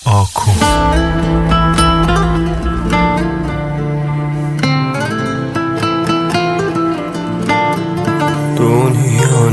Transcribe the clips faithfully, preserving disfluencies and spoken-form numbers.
آکو. دنیا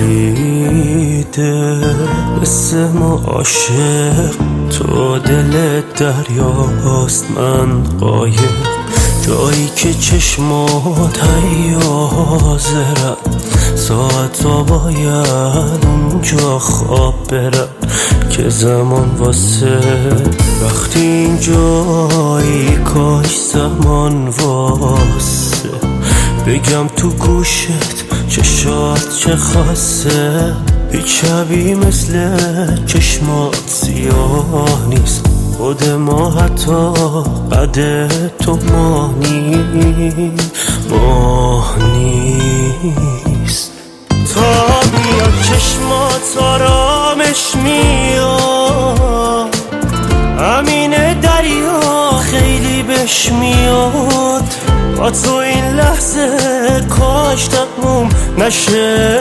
ندیده مثل ما عاشق، تو دل دریاست من قایق، جایی که چشمات حیازرم، ساعتا باید اونجا خواب برم که زمان واسه وقتی اینجایی کاش زمان واسه بگم تو گوشت چشات چه خاصه، هیچ شبی مثل چشمات سیاه نیست، خود ما حتی قد تو ماه نیست ماه نیست. تا بیاد چشمات آرامش میاد، همین دریا خیلی بهش میاد، با تو این لحظه کاش تموم نشه،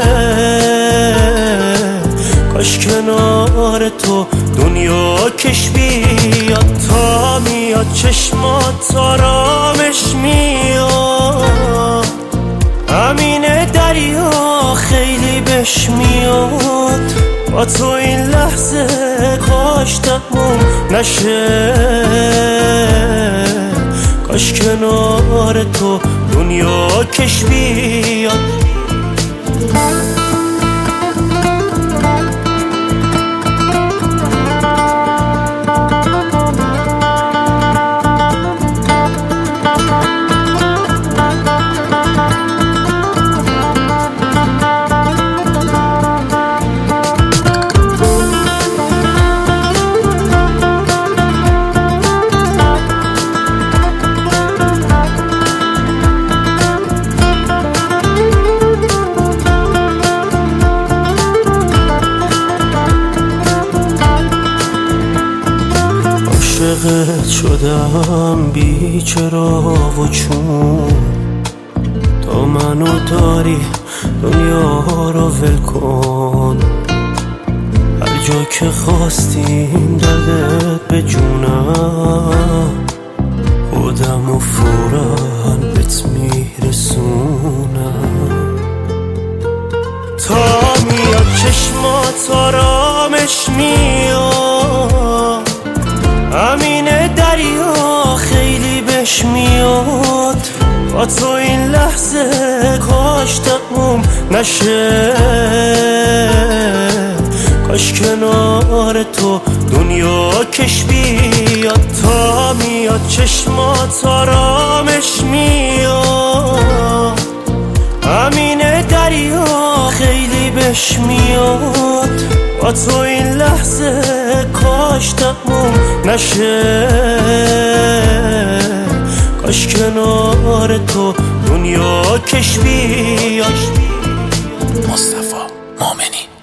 کاش کنار تو دنیا کش بیاد. تا میاد چشمات آرامش میاد، همین دریا خیلی بهش میاد، با تو این لحظه کاش تموم نشه، کاش کنار تو دنیا کش بیاد. عاشقت شدم بی چرا و چون، تا منو داری دنیا رو ول کن، هر جا که خواستیم دردت به جونم، خودم و فوراً بهت میرسونم. تا میاد چشمات آرامش میاد، همین دریا خیلی بهش میاد، با تو این لحظه کاش تموم نشه، کاش کنار تو دنیا کش بیاد. تا میاد چشمات آرامش میاد، همین دریا خیلی بهش میاد، با تو این لحظه کاش تموم نشه، کاش کنار تو دنیا کش بیاد. مصطفی مؤمنی.